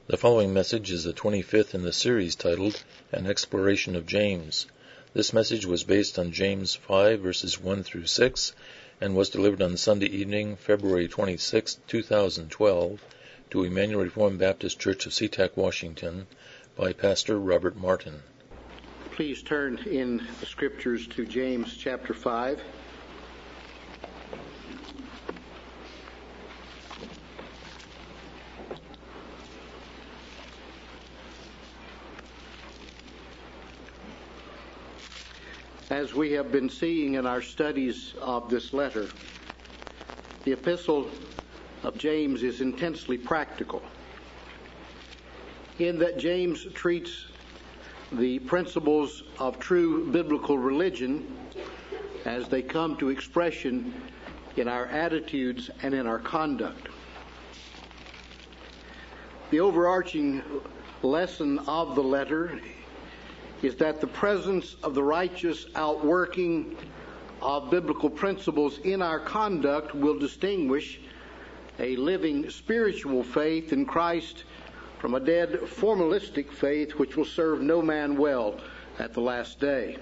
The following message is the 25th in the series titled An Exploration of James. This message was based on James 5 verses 1 through 6 and was delivered on Sunday evening, February 26, 2012 to Emmanuel Reformed Baptist Church of SeaTac, Washington by Pastor Robert Martin. Please turn in the scriptures to James chapter 5. As we have been seeing in our studies of this letter, the epistle of James is intensely practical, in that James treats the principles of true biblical religion as they come to expression in our attitudes and in our conduct. The overarching lesson of the letter is that the presence of the righteous outworking of biblical principles in our conduct will distinguish a living spiritual faith in Christ from a dead formalistic faith which will serve no man well at the last day.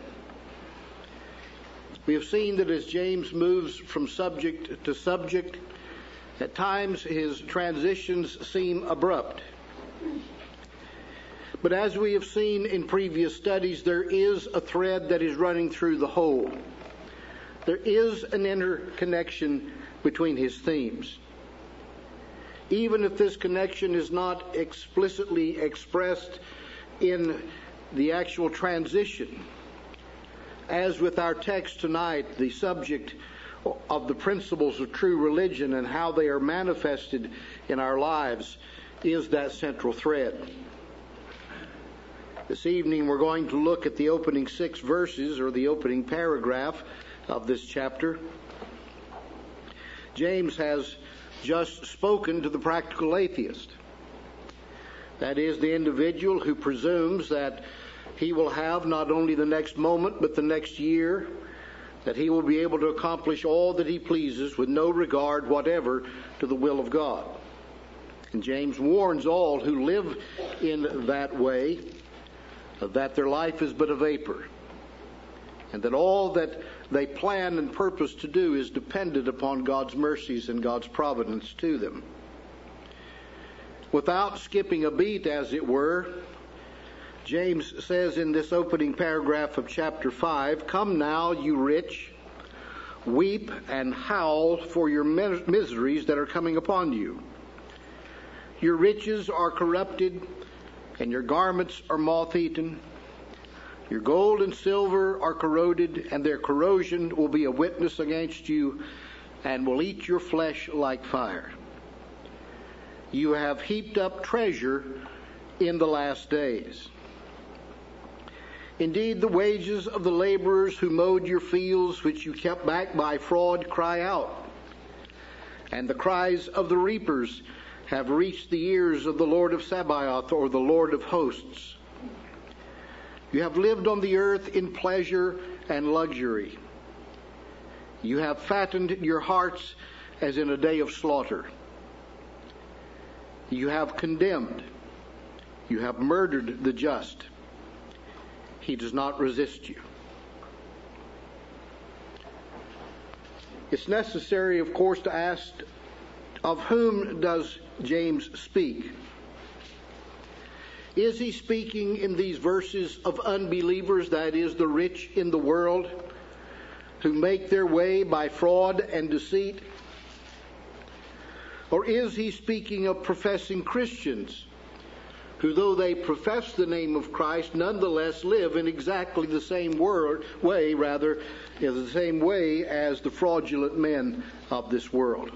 We have seen that as James moves from subject to subject, at times his transitions seem abrupt. But as we have seen in previous studies, there is a thread that is running through the whole. There is an interconnection between his themes. Even if this connection is not explicitly expressed in the actual transition, as with our text tonight, the subject of the principles of true religion and how they are manifested in our lives is that central thread. This evening we're going to look at the opening 6 verses, or the opening paragraph of this chapter. James has just spoken to the practical atheist. That is, the individual who presumes that he will have not only the next moment but the next year, that he will be able to accomplish all that he pleases with no regard whatever to the will of God. And James warns all who live in that way that their life is but a vapor, and that all that they plan and purpose to do is dependent upon God's mercies and God's providence to them. Without skipping a beat, as it were, James says in this opening paragraph of chapter 5, "Come now, you rich, weep and howl for your miseries that are coming upon you. Your riches are corrupted, and your garments are moth-eaten. Your gold and silver are corroded, and their corrosion will be a witness against you, and will eat your flesh like fire. You have heaped up treasure in the last days. Indeed, the wages of the laborers who mowed your fields, which you kept back by fraud, cry out. And the cries of the reapers have reached the ears of the Lord of Sabaoth, or the Lord of hosts. You have lived on the earth in pleasure and luxury. You have fattened your hearts as in a day of slaughter. You have condemned. You have murdered the just. He does not resist you." It's necessary, of course, to ask, of whom does James speak? Is he speaking in these verses of unbelievers, that is, the rich in the world, who make their way by fraud and deceit? Or is he speaking of professing Christians, who, though they profess the name of Christ, nonetheless live in exactly the same way as the fraudulent men of this world?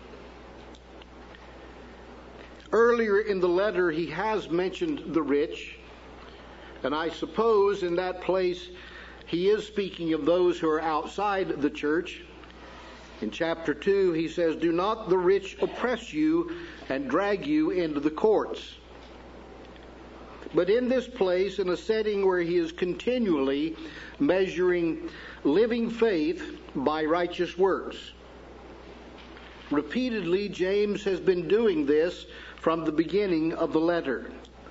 Earlier in the letter, he has mentioned the rich, and I suppose in that place he is speaking of those who are outside the church. In chapter 2, he says, "Do not the rich oppress you and drag you into the courts." But in this place, in a setting where he is continually measuring living faith by righteous works, repeatedly James has been doing this from the beginning of the letter.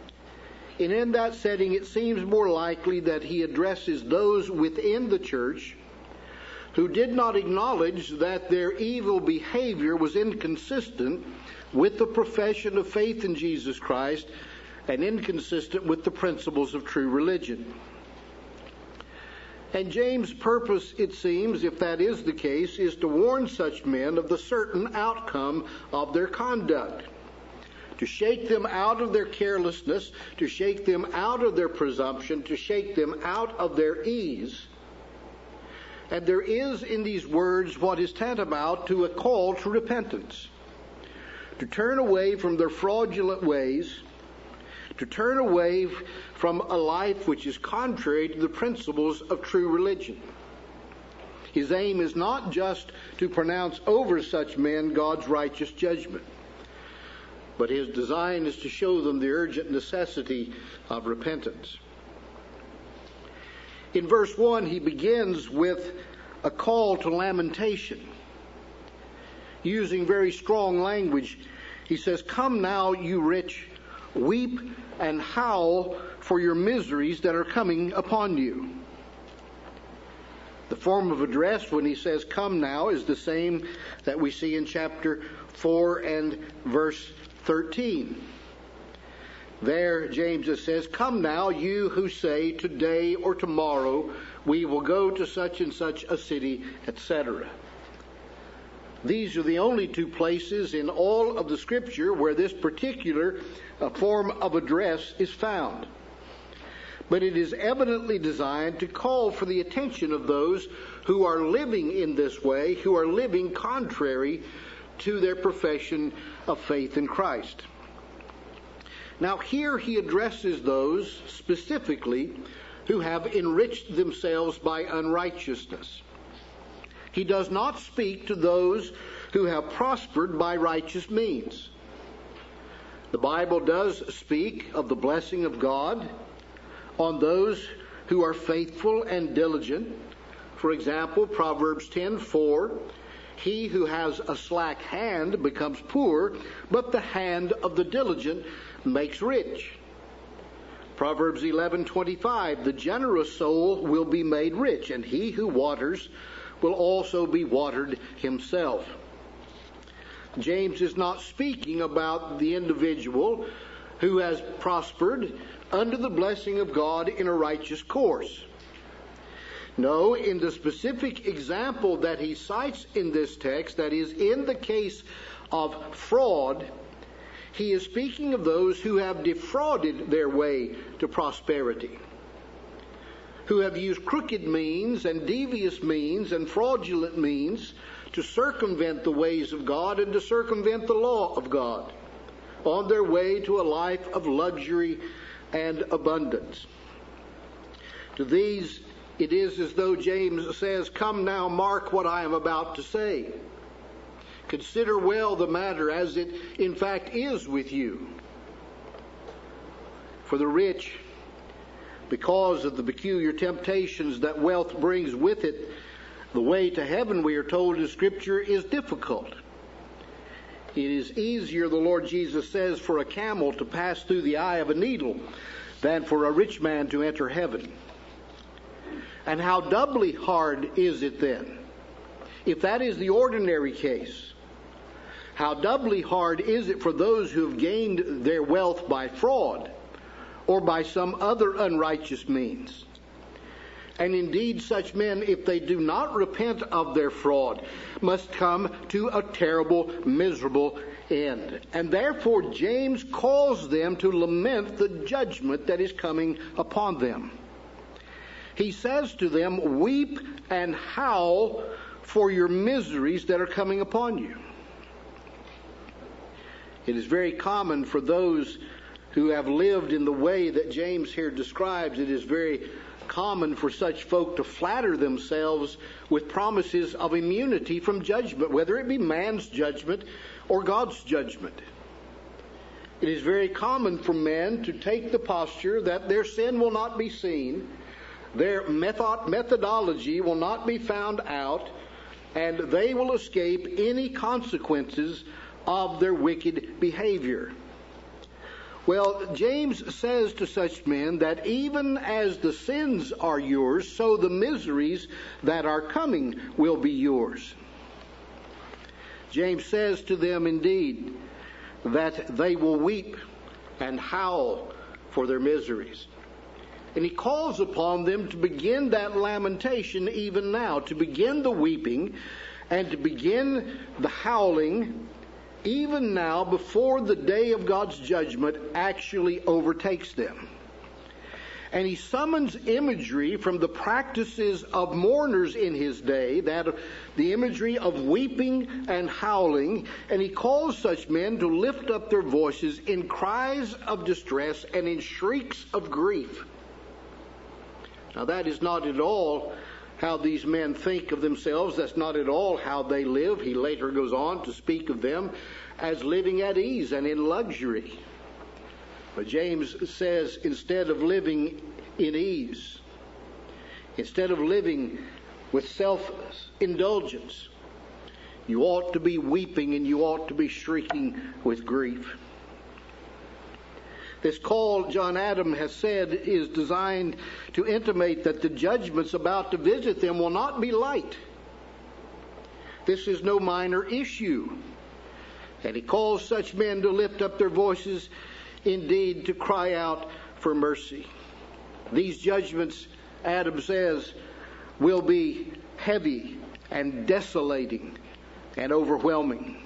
And in that setting, it seems more likely that he addresses those within the church who did not acknowledge that their evil behavior was inconsistent with the profession of faith in Jesus Christ and inconsistent with the principles of true religion. And James' purpose, it seems, if that is the case, is to warn such men of the certain outcome of their conduct, to shake them out of their carelessness, to shake them out of their presumption, to shake them out of their ease. And there is in these words what is tantamount to a call to repentance, to turn away from their fraudulent ways, to turn away from a life which is contrary to the principles of true religion. His aim is not just to pronounce over such men God's righteous judgment, but his design is to show them the urgent necessity of repentance. In verse 1, he begins with a call to lamentation, using very strong language. He says, "Come now, you rich, weep and howl for your miseries that are coming upon you." The form of address when he says, "Come now," is the same that we see in chapter 4 and verse 13. There, James says, "Come now, you who say, today or tomorrow we will go to such and such a city," etc. These are the only two places in all of the Scripture where this particular form of address is found. But it is evidently designed to call for the attention of those who are living in this way, who are living contrary to their profession of faith in Christ. Now here he addresses those specifically who have enriched themselves by unrighteousness. He does not speak to those who have prospered by righteous means. The Bible does speak of the blessing of God on those who are faithful and diligent. For example, Proverbs 10:4, "He who has a slack hand becomes poor, but the hand of the diligent makes rich." Proverbs 11:25, "The generous soul will be made rich, and he who waters will also be watered himself." James is not speaking about the individual who has prospered under the blessing of God in a righteous course. No, in the specific example that he cites in this text, that is, in the case of fraud, he is speaking of those who have defrauded their way to prosperity, who have used crooked means and devious means and fraudulent means to circumvent the ways of God and to circumvent the law of God on their way to a life of luxury and abundance. To these, it is as though James says, "Come now, mark what I am about to say. Consider well the matter as it in fact is with you." For the rich, because of the peculiar temptations that wealth brings with it, the way to heaven, we are told in Scripture, is difficult. It is easier, the Lord Jesus says, for a camel to pass through the eye of a needle than for a rich man to enter heaven. And how doubly hard is it then? If that is the ordinary case, how doubly hard is it for those who have gained their wealth by fraud or by some other unrighteous means? And indeed, such men, if they do not repent of their fraud, must come to a terrible, miserable end. And therefore, James calls them to lament the judgment that is coming upon them. He says to them, "Weep and howl for your miseries that are coming upon you." It is very common for those who have lived in the way that James here describes, it is very common for such folk to flatter themselves with promises of immunity from judgment, whether it be man's judgment or God's judgment. It is very common for men to take the posture that their sin will not be seen, their methodology will not be found out, and they will escape any consequences of their wicked behavior. Well, James says to such men that even as the sins are yours, so the miseries that are coming will be yours. James says to them indeed that they will weep and howl for their miseries. And he calls upon them to begin that lamentation even now, to begin the weeping and to begin the howling even now before the day of God's judgment actually overtakes them. And he summons imagery from the practices of mourners in his day, that the imagery of weeping and howling, and he calls such men to lift up their voices in cries of distress and in shrieks of grief. Now that is not at all how these men think of themselves. That's not at all how they live. He later goes on to speak of them as living at ease and in luxury. But James says instead of living in ease, instead of living with self-indulgence, you ought to be weeping and you ought to be shrieking with grief. This call, John Adam has said, is designed to intimate that the judgments about to visit them will not be light. This is no minor issue. And he calls such men to lift up their voices, indeed to cry out for mercy. These judgments, Adam says, will be heavy and desolating and overwhelming.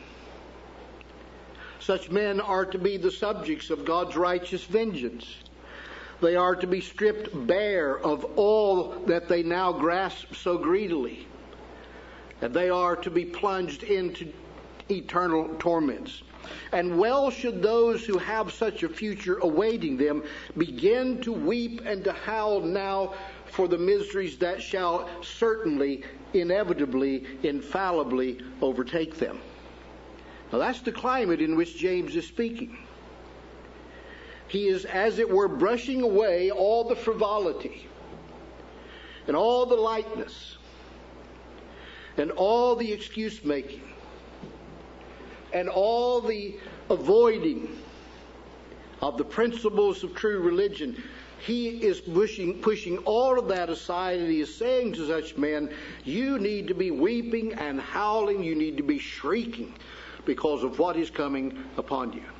Such men are to be the subjects of God's righteous vengeance. They are to be stripped bare of all that they now grasp so greedily. And they are to be plunged into eternal torments. And well should those who have such a future awaiting them begin to weep and to howl now for the miseries that shall certainly, inevitably, infallibly overtake them. Now that's the climate in which James is speaking. He is, as it were, brushing away all the frivolity and all the lightness and all the excuse making and all the avoiding of the principles of true religion. He is pushing all of that aside, and he is saying to such men, you need to be weeping and howling, you need to be shrieking because of what is coming upon you.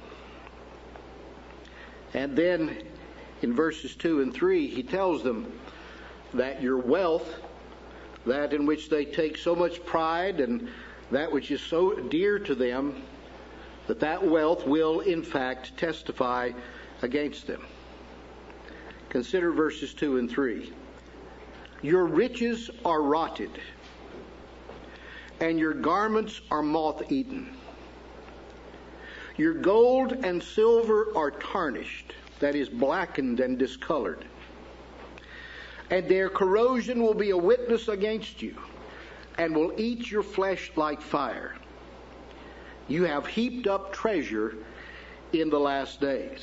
And then in verses 2 and 3, he tells them that your wealth, that in which they take so much pride and that which is so dear to them, that wealth will in fact testify against them. Consider verses 2 and 3. Your riches are rotted, and your garments are moth-eaten. Your gold and silver are tarnished, that is, blackened and discolored. And their corrosion will be a witness against you, and will eat your flesh like fire. You have heaped up treasure in the last days.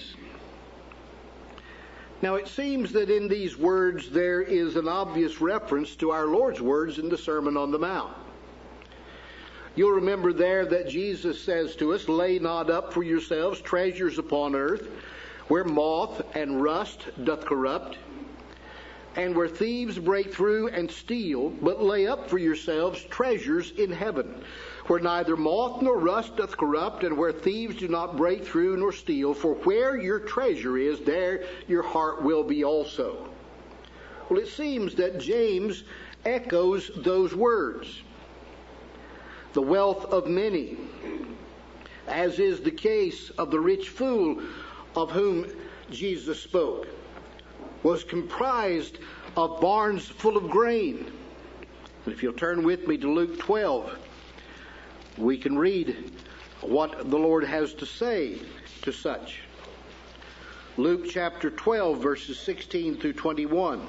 Now it seems that in these words there is an obvious reference to our Lord's words in the Sermon on the Mount. You'll remember there that Jesus says to us, lay not up for yourselves treasures upon earth, where moth and rust doth corrupt, and where thieves break through and steal, but lay up for yourselves treasures in heaven, where neither moth nor rust doth corrupt, and where thieves do not break through nor steal. For where your treasure is, there your heart will be also. Well, it seems that James echoes those words. The wealth of many, as is the case of the rich fool of whom Jesus spoke, was comprised of barns full of grain. And if you'll turn with me to Luke 12, we can read what the Lord has to say to such. Luke chapter 12, verses 16 through 21.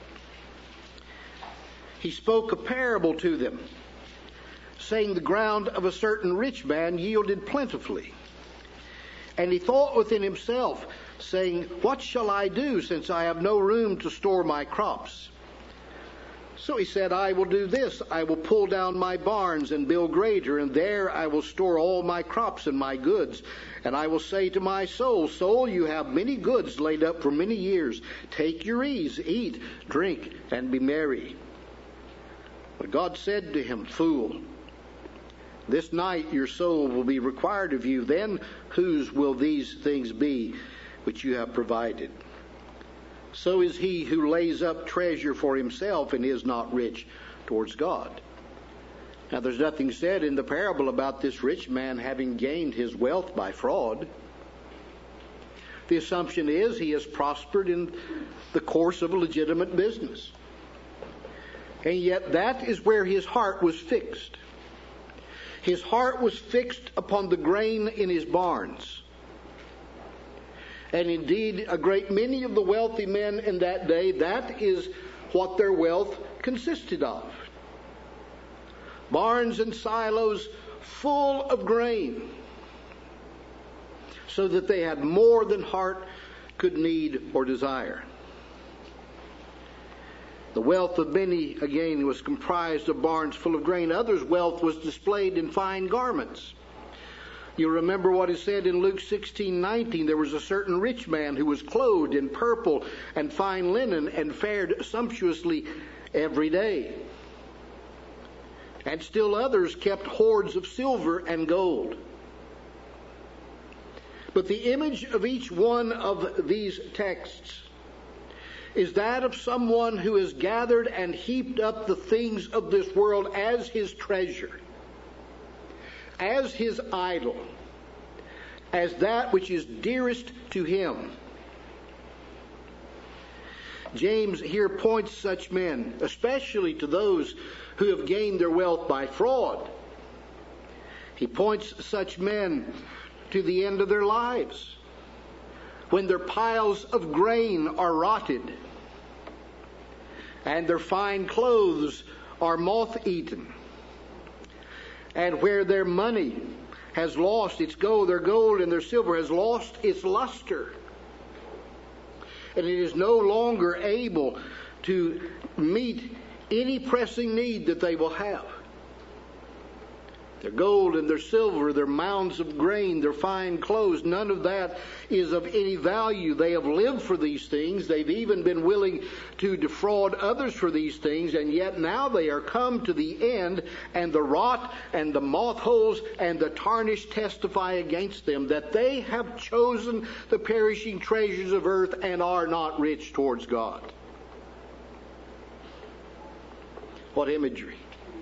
He spoke a parable to them, saying, the ground of a certain rich man yielded plentifully. And he thought within himself, saying, what shall I do, since I have no room to store my crops? So he said, I will do this. I will pull down my barns and build greater, and there I will store all my crops and my goods. And I will say to my soul, soul, you have many goods laid up for many years. Take your ease, eat, drink, and be merry. But God said to him, fool, this night your soul will be required of you. Then whose will these things be which you have provided? So is he who lays up treasure for himself and is not rich towards God. Now there's nothing said in the parable about this rich man having gained his wealth by fraud. The assumption is he has prospered in the course of a legitimate business. And yet that is where his heart was fixed. His heart was fixed upon the grain in his barns. And indeed, a great many of the wealthy men in that day, that is what their wealth consisted of. Barns and silos full of grain, so that they had more than heart could need or desire. The wealth of many, again, was comprised of barns full of grain. Others' wealth was displayed in fine garments. You remember what is said in Luke 16:19. There was a certain rich man who was clothed in purple and fine linen and fared sumptuously every day. And still others kept hoards of silver and gold. But the image of each one of these texts is that of someone who has gathered and heaped up the things of this world as his treasure, as his idol, as that which is dearest to him. James here points such men, especially to those who have gained their wealth by fraud. He points such men to the end of their lives, when their piles of grain are rotted, and their fine clothes are moth-eaten, and where their money has lost its gold, their gold and their silver has lost its luster, and it is no longer able to meet any pressing need that they will have. Their gold and their silver, their mounds of grain, their fine clothes, none of that is of any value. They have lived for these things. They've even been willing to defraud others for these things, and yet now they are come to the end, and the rot and the moth holes and the tarnish testify against them that they have chosen the perishing treasures of earth and are not rich towards God. What imagery!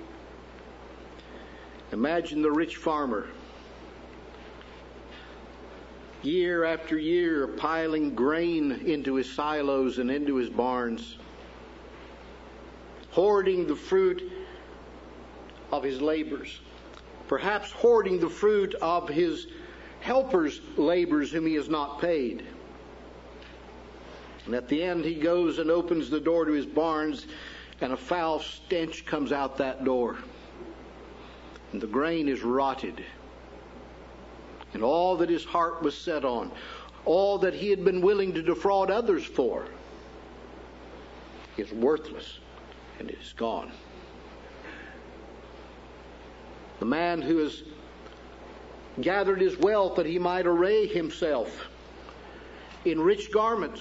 Imagine the rich farmer, year after year, piling grain into his silos and into his barns, hoarding the fruit of his labors, perhaps hoarding the fruit of his helpers' labors whom he has not paid. And at the end he goes and opens the door to his barns, and a foul stench comes out that door. And the grain is rotted. And all that his heart was set on, all that he had been willing to defraud others for, is worthless, and it is gone. The man who has gathered his wealth that he might array himself in rich garments,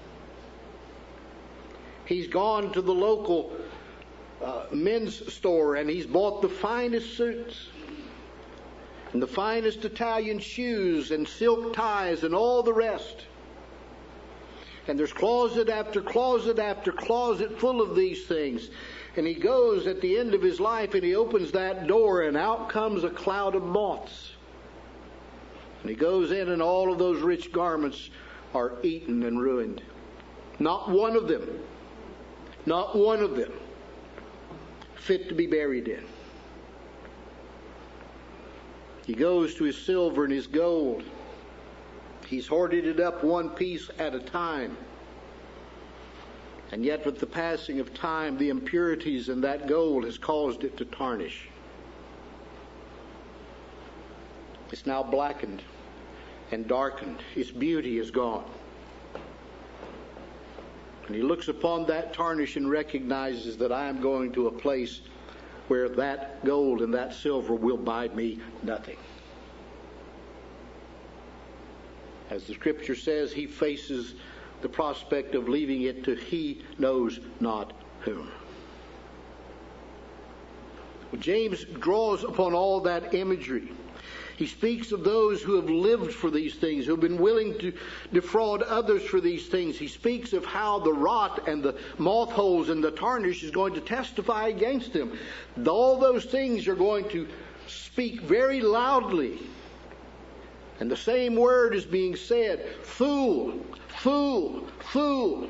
he's gone to the local men's store, and he's bought the finest suits and the finest Italian shoes and silk ties and all the rest. And there's closet after closet after closet full of these things. And he goes at the end of his life and he opens that door, and out comes a cloud of moths. And he goes in, and all of those rich garments are eaten and ruined. Not one of them fit to be buried in. He goes to his silver and his gold. He's hoarded it up one piece at a time. And yet with the passing of time, the impurities in that gold has caused it to tarnish. It's now blackened and darkened. Its beauty is gone. And he looks upon that tarnish and recognizes that I am going to a place where that gold and that silver will buy me nothing. As the scripture says, he faces the prospect of leaving it to he knows not whom. James draws upon all that imagery. He speaks of those who have lived for these things, who have been willing to defraud others for these things. He speaks of how the rot and the moth holes and the tarnish is going to testify against them. All those things are going to speak very loudly. And the same word is being said, fool, fool, fool.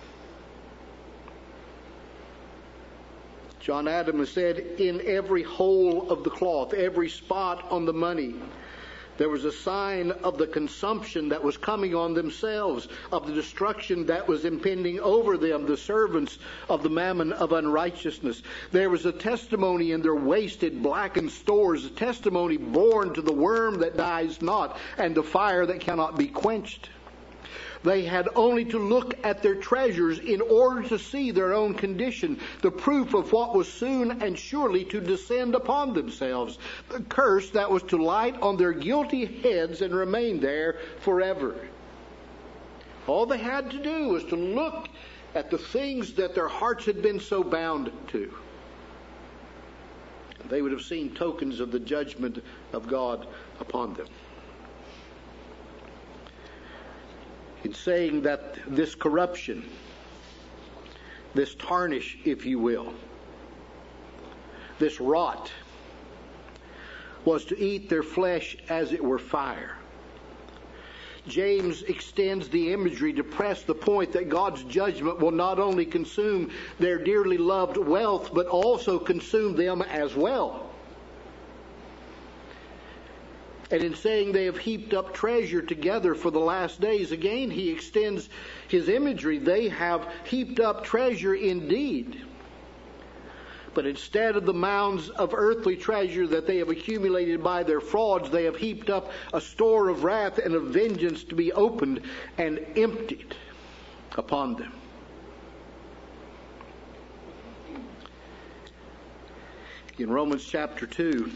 John Adams said, in every hole of the cloth, every spot on the money, there was a sign of the consumption that was coming on themselves, of the destruction that was impending over them, the servants of the mammon of unrighteousness. There was a testimony in their wasted, blackened stores, a testimony born to the worm that dies not and the fire that cannot be quenched. They had only to look at their treasures in order to see their own condition, the proof of what was soon and surely to descend upon themselves, the curse that was to light on their guilty heads and remain there forever. All they had to do was to look at the things that their hearts had been so bound to. They would have seen tokens of the judgment of God upon them. In saying that this corruption, this tarnish, if you will, this rot, was to eat their flesh as it were fire. James extends the imagery to press the point that God's judgment will not only consume their dearly loved wealth, but also consume them as well. And in saying they have heaped up treasure together for the last days, again he extends his imagery. They have heaped up treasure indeed. But instead of the mounds of earthly treasure that they have accumulated by their frauds, they have heaped up a store of wrath and of vengeance to be opened and emptied upon them. In Romans chapter 2,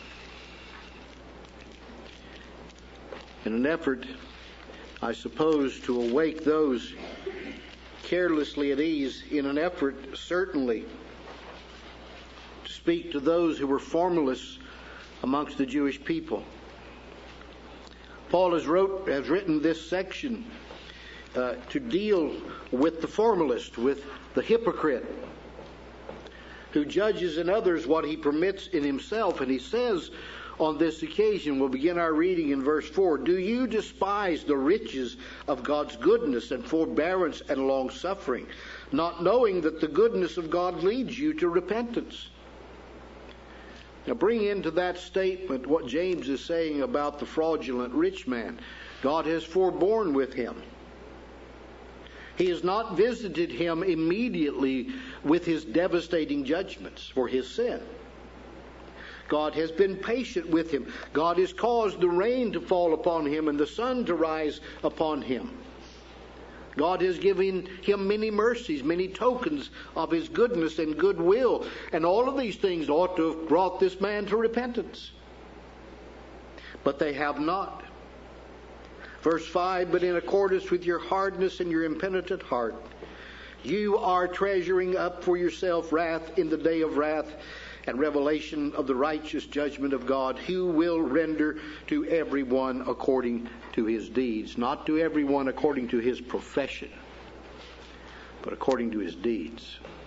in an effort, I suppose, to awake those carelessly at ease, in an effort, certainly, to speak to those who were formalists amongst the Jewish people. Paul has written this section to deal with the formalist, with the hypocrite, who judges in others what he permits in himself. And he says, on this occasion, we'll begin our reading in verse 4. Do you despise the riches of God's goodness and forbearance and long-suffering, not knowing that the goodness of God leads you to repentance? Now bring into that statement what James is saying about the fraudulent rich man. God has forborne with him. He has not visited him immediately with his devastating judgments for his sin. God has been patient with him. God has caused the rain to fall upon him and the sun to rise upon him. God has given him many mercies, many tokens of his goodness and goodwill. And all of these things ought to have brought this man to repentance. But they have not. Verse 5, but in accordance with your hardness and your impenitent heart, you are treasuring up for yourself wrath in the day of wrath and revelation of the righteous judgment of God, who will render to everyone according to his deeds. Not to everyone according to his profession, but according to his deeds.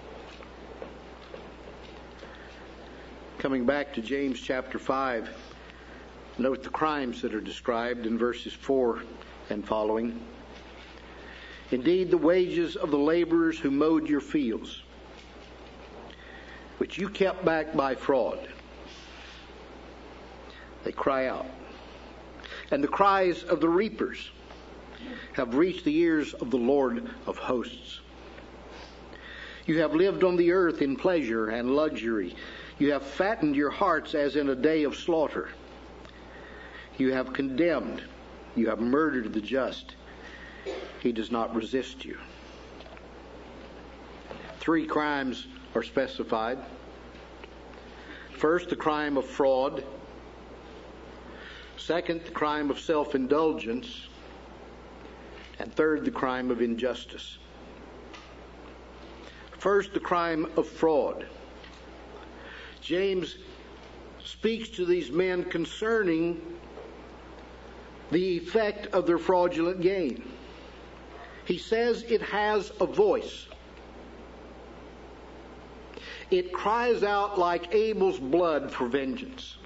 Coming back to James chapter 5, note the crimes that are described in verses 4 and following. Indeed, the wages of the laborers who mowed your fields, which you kept back by fraud, they cry out. And the cries of the reapers have reached the ears of the Lord of hosts. You have lived on the earth in pleasure and luxury. You have fattened your hearts as in a day of slaughter. You have condemned. You have murdered the just. He does not resist you. Three crimes are specified. First, the crime of fraud. Second, the crime of self-indulgence. And third, the crime of injustice. First, the crime of fraud. James speaks to these men concerning the effect of their fraudulent gain. He says it has a voice. It cries out like Abel's blood for vengeance.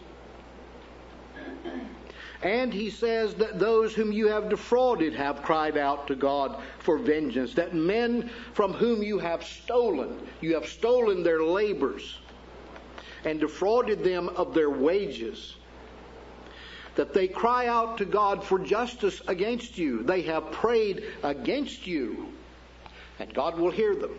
And he says that those whom you have defrauded have cried out to God for vengeance. That men from whom you have stolen their labors and defrauded them of their wages, that they cry out to God for justice against you. They have prayed against you, and God will hear them.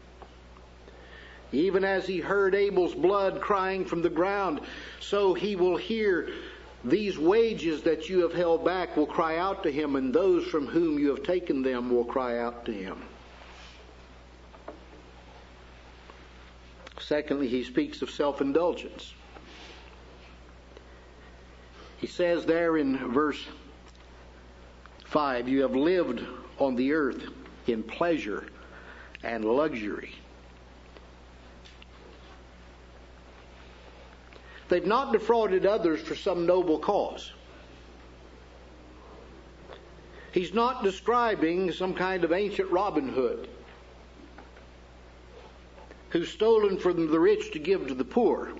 Even as he heard Abel's blood crying from the ground, so he will hear these wages that you have held back will cry out to him, and those from whom you have taken them will cry out to him. Secondly, he speaks of self-indulgence. He says there in verse 5, you have lived on the earth in pleasure and luxury. They've not defrauded others for some noble cause. He's not describing some kind of ancient Robin Hood who's stolen from the rich to give to the poor.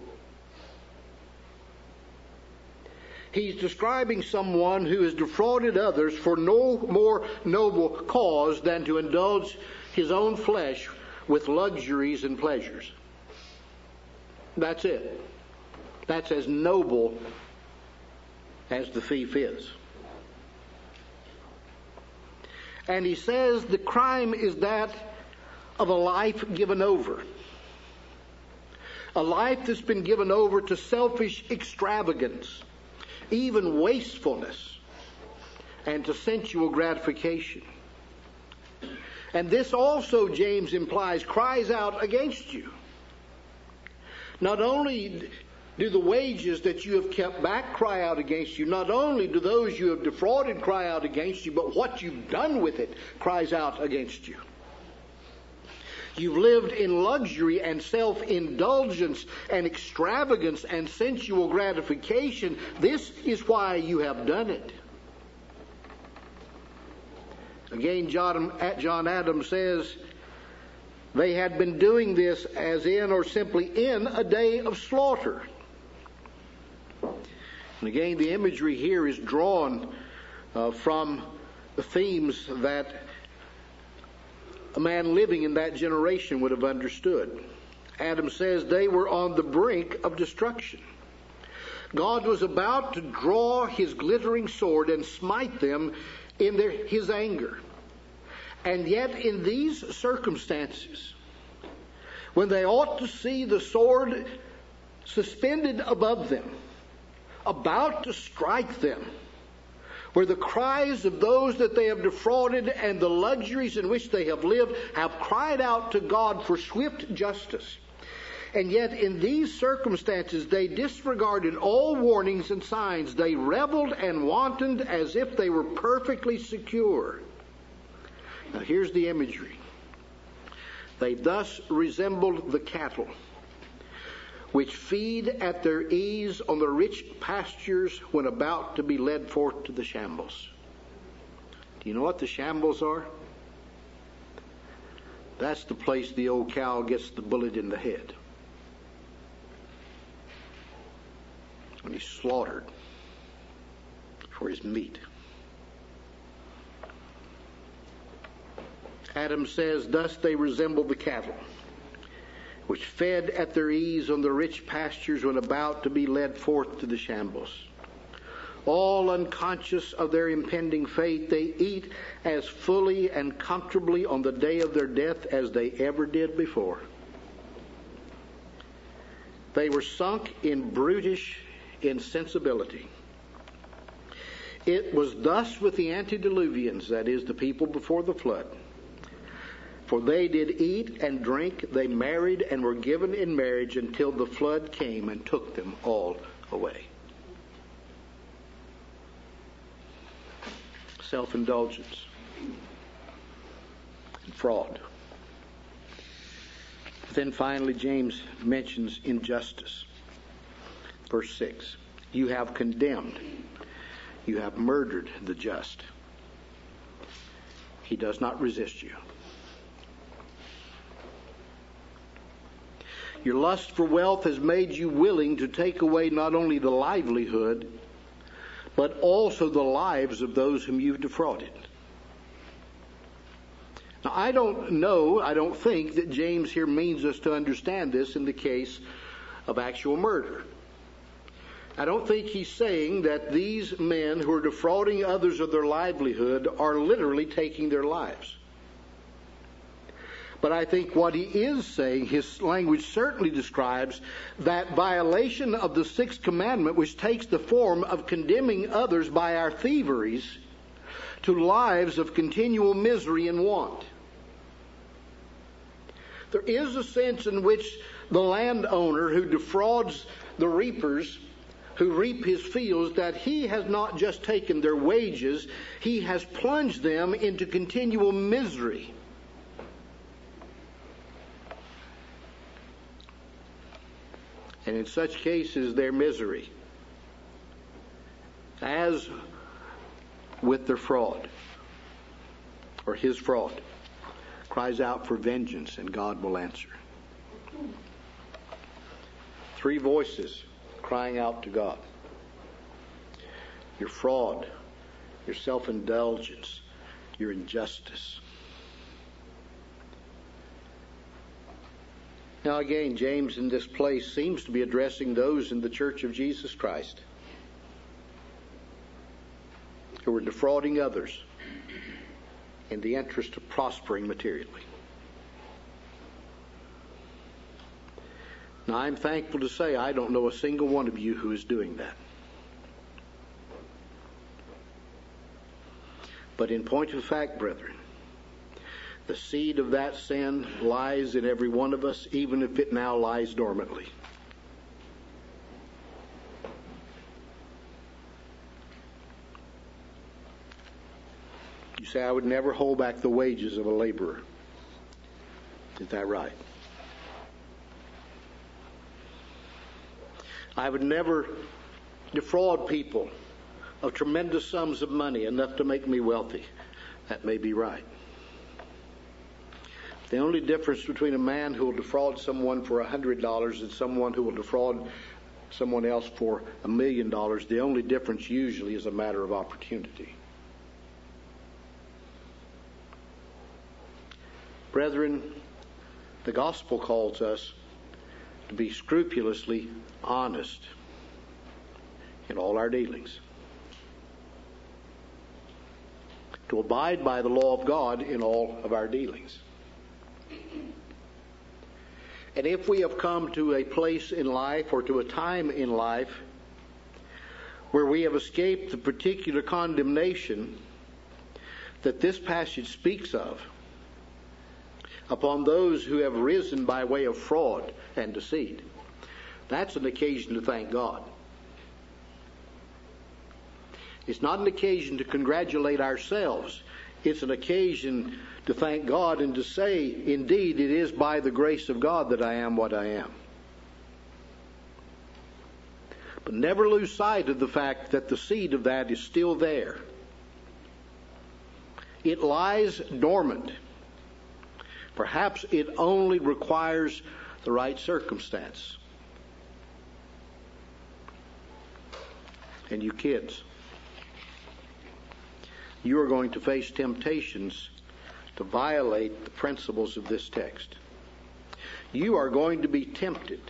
He's describing someone who has defrauded others for no more noble cause than to indulge his own flesh with luxuries and pleasures. That's it. That's as noble as the thief is. And he says the crime is that of a life given over. A life that's been given over to selfish extravagance, even wastefulness, and to sensual gratification. And this also, James implies, cries out against you. Not only do the wages that you have kept back cry out against you, not only do those you have defrauded cry out against you, but what you've done with it cries out against you. You've lived in luxury and self-indulgence and extravagance and sensual gratification. This is why you have done it. Again, John Adams says they had been doing this as in or simply in a day of slaughter. And again, the imagery here is drawn from the themes that a man living in that generation would have understood. Adam says they were on the brink of destruction. God was about to draw his glittering sword and smite them in his anger. And yet in these circumstances, when they ought to see the sword suspended above them, about to strike them, where the cries of those that they have defrauded and the luxuries in which they have lived have cried out to God for swift justice. And yet in these circumstances they disregarded all warnings and signs. They reveled and wantoned as if they were perfectly secure. Now here's the imagery. They thus resembled the cattle which feed at their ease on the rich pastures when about to be led forth to the shambles. Do you know what the shambles are? That's the place the old cow gets the bullet in the head when he's slaughtered for his meat. Adam says, thus they resemble the cattle which fed at their ease on the rich pastures when about to be led forth to the shambles. All unconscious of their impending fate, they eat as fully and comfortably on the day of their death as they ever did before. They were sunk in brutish insensibility. It was thus with the antediluvians, that is, the people before the flood. For they did eat and drink, they married and were given in marriage until the flood came and took them all away. Self-indulgence and fraud. Then finally, James mentions injustice. Verse 6. You have condemned, you have murdered the just. He does not resist you. Your lust for wealth has made you willing to take away not only the livelihood, but also the lives of those whom you've defrauded. Now, I don't think that James here means us to understand this in the case of actual murder. I don't think he's saying that these men who are defrauding others of their livelihood are literally taking their lives. But I think what he is saying, his language certainly describes that violation of the sixth commandment, which takes the form of condemning others by our thieveries to lives of continual misery and want. There is a sense in which the landowner who defrauds the reapers who reap his fields, that he has not just taken their wages, he has plunged them into continual misery. And in such cases, their misery, as with their fraud, or his fraud, cries out for vengeance, and God will answer. Three voices crying out to God. Your fraud, your self-indulgence, your injustice. Now again, James in this place seems to be addressing those in the Church of Jesus Christ who are defrauding others in the interest of prospering materially. Now, I'm thankful to say I don't know a single one of you who is doing that. But in point of fact, brethren, the seed of that sin lies in every one of us, even if it now lies dormantly. You say, I would never hold back the wages of a laborer. Is that right? I would never defraud people of tremendous sums of money, enough to make me wealthy. That may be right. The only difference between a man who will defraud someone for $100 and someone who will defraud someone else for $1 million, the only difference usually is a matter of opportunity. Brethren, the gospel calls us to be scrupulously honest in all our dealings, to abide by the law of God in all of our dealings. And if we have come to a place in life or to a time in life where we have escaped the particular condemnation that this passage speaks of upon those who have risen by way of fraud and deceit, that's an occasion to thank God. It's not an occasion to congratulate ourselves. It's an occasion to thank God and to say, indeed, it is by the grace of God that I am what I am. But never lose sight of the fact that the seed of that is still there. It lies dormant. Perhaps it only requires the right circumstance. And you kids, you are going to face temptations to violate the principles of this text. You are going to be tempted.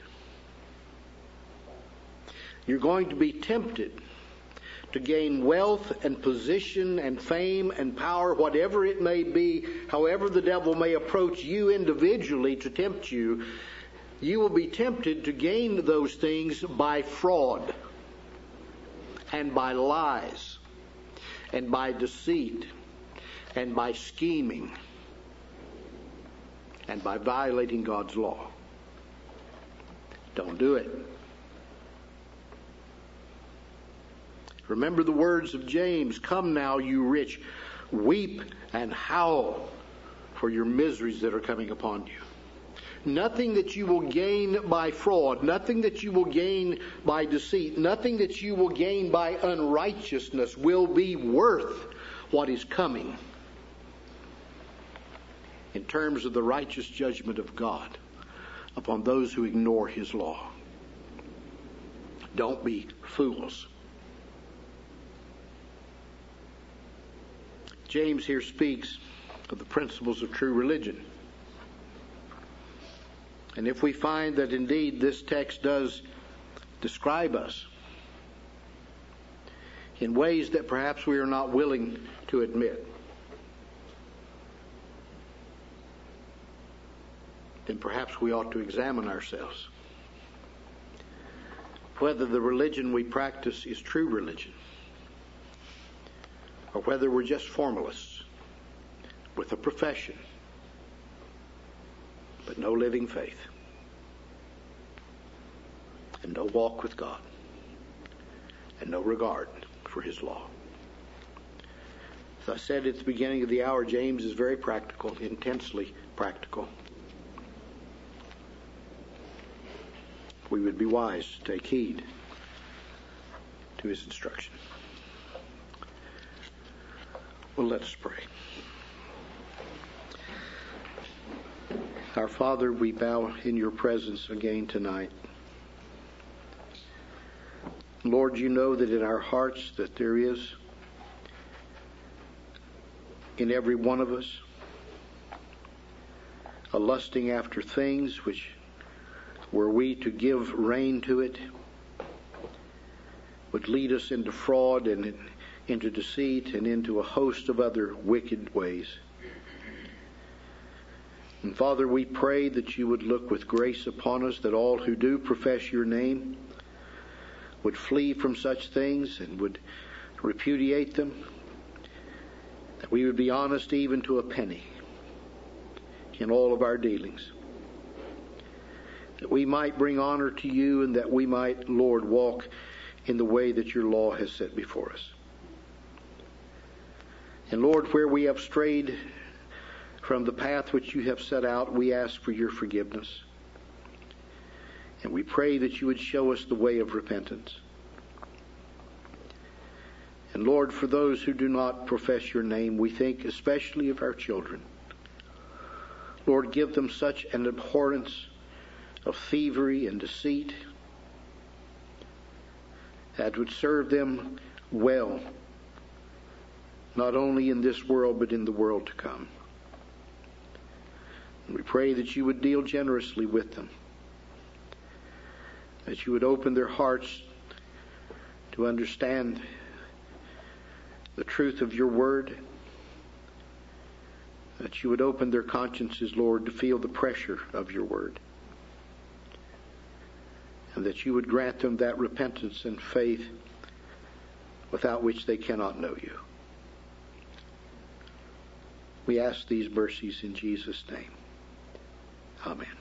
You're going to be tempted to gain wealth and position and fame and power, whatever it may be, however the devil may approach you individually to tempt you. You will be tempted to gain those things by fraud and by lies and by deceit and by scheming. and by violating God's law. Don't do it. Remember the words of James, "Come now, you rich, weep and howl for your miseries that are coming upon you." Nothing that you will gain by fraud, nothing that you will gain by deceit, nothing that you will gain by unrighteousness will be worth what is coming in terms of the righteous judgment of God upon those who ignore His law. Don't be fools. James here speaks of the principles of true religion. And if we find that indeed this text does describe us in ways that perhaps we are not willing to admit, then perhaps we ought to examine ourselves whether the religion we practice is true religion, or whether we're just formalists with a profession but no living faith and no walk with God and no regard for His law. As I said at the beginning of the hour, James is very practical, intensely practical. We would be wise to take heed to his instruction. Well, let us pray. Our Father, we bow in your presence again tonight. Lord, you know that in our hearts that there is, in every one of us, a lusting after things which, were we to give rein to it, would lead us into fraud and into deceit and into a host of other wicked ways. And Father, we pray that you would look with grace upon us, that all who do profess your name would flee from such things and would repudiate them, that we would be honest even to a penny in all of our dealings, that we might bring honor to you, and that we might, Lord, walk in the way that your law has set before us. And Lord, where we have strayed from the path which you have set out, we ask for your forgiveness. And we pray that you would show us the way of repentance. And Lord, for those who do not profess your name, we think especially of our children. Lord, give them such an abhorrence of thievery and deceit that would serve them well, not only in this world but in the world to come. And we pray that you would deal generously with them, that you would open their hearts to understand the truth of your word, that you would open their consciences, Lord, to feel the pressure of your word, and that you would grant them that repentance and faith without which they cannot know you. We ask these mercies in Jesus' name. Amen.